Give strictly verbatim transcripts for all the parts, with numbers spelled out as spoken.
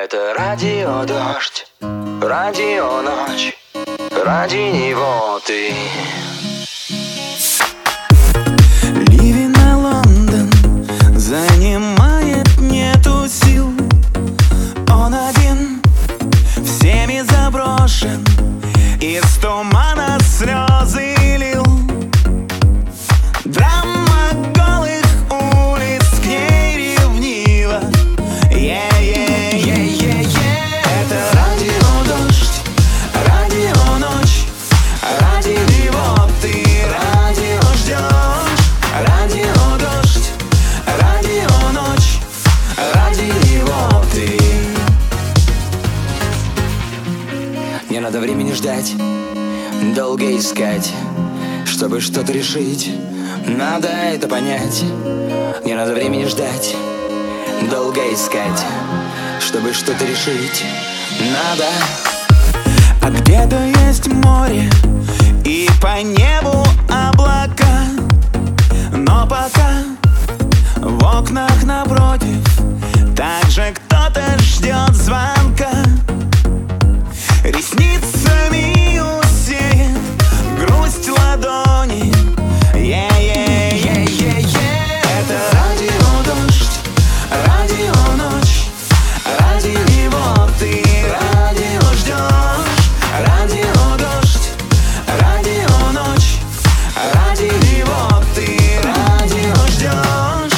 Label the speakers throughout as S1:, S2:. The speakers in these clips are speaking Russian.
S1: Это радио дождь, радио ночь, ради него ты.
S2: Ливень на Лондон занимает, нету сил. Он один, всеми заброшен, из тумана слезы лил. Драма голых улиц к ней ревнива. Е-е-е-е-е. Это радио дождь, радио ночь, ради него ты радио ждешь. Радио дождь, радио ночь, ради него ты. Не надо времени ждать, долго искать, чтобы что-то решить. Надо это понять. Не надо времени ждать, долго искать, чтобы что-то решить. Надо. А где-то есть море и по небу облака, но пока в окнах напротив также кто-то ждет звонка. Ресницами усеет грусть ладони. Е-е-е-е-е. Это радио дождь, радио ночь, ради него ты радио ждешь. Радио дождь, радио ночь, ради него ты радио ждешь.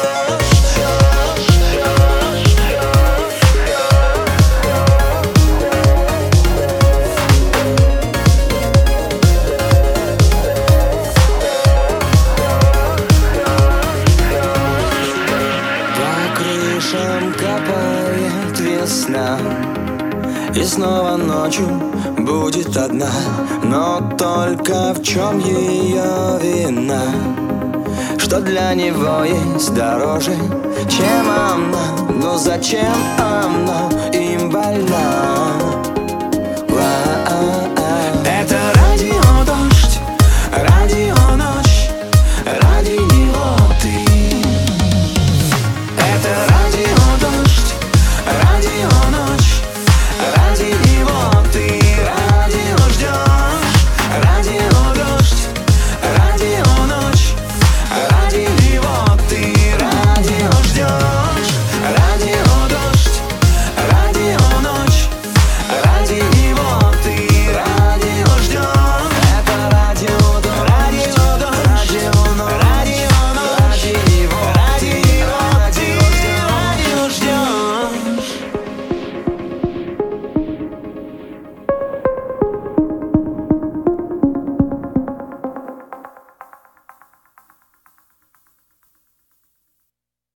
S2: Копает весна, и снова ночью будет одна. Но только в чем ее вина? Что для него есть дороже, чем она? Но зачем она им больна?